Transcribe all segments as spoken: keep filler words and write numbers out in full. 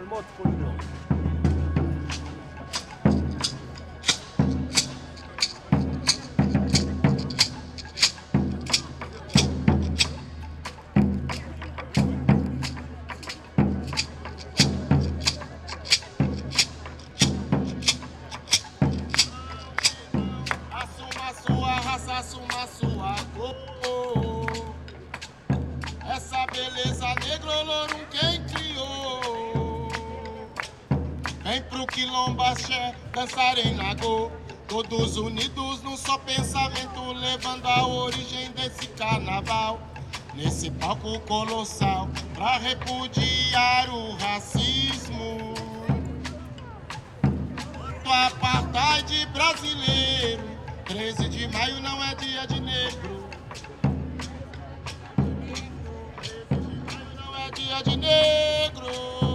الموت كله. Assuma sua raça, assuma sua cor. Essa beleza negro louro quem criou. Vem pro quilombaxé dançar em Nagô, todos unidos num só pensamento, levando a origem desse carnaval. Nesse palco colossal, pra repudiar o racismo, do apartheid brasileiro. treze de maio não é dia de negro. Não é dia de negro.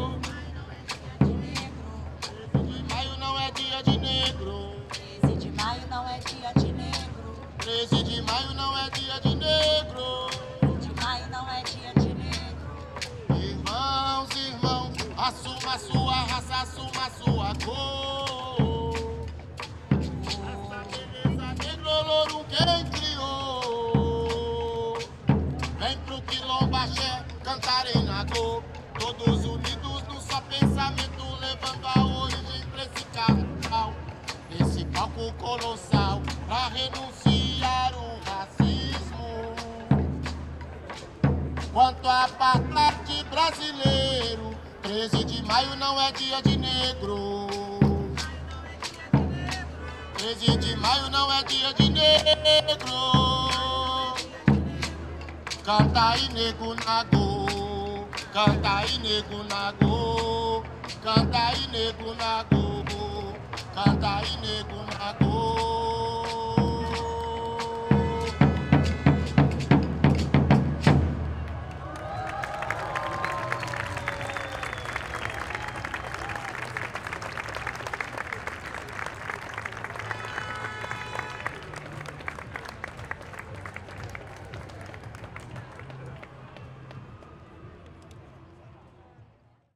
treze de maio não é dia de negro. treze de maio não é dia de negro. treze de maio não é dia de negro. De maio não é dia de negro. Irmãos, irmãos, assuma sua raça, assuma sua cor. Essa beleza negro louro quem criou. Vem pro quilombaxé cantar em Nagô, todos unidos num só pensamento, levando a origem pra esse carnaval. Nesse palco colossal, pra renunciar o racismo, quanto a apartheid brasileiro. treze de maio não é dia de negro. treze de maio não é dia de negro. Canta aí, nego Nagô. Canta aí, nego Nagô. Canta aí, nego Nagô. Canta aí, nego Nagô.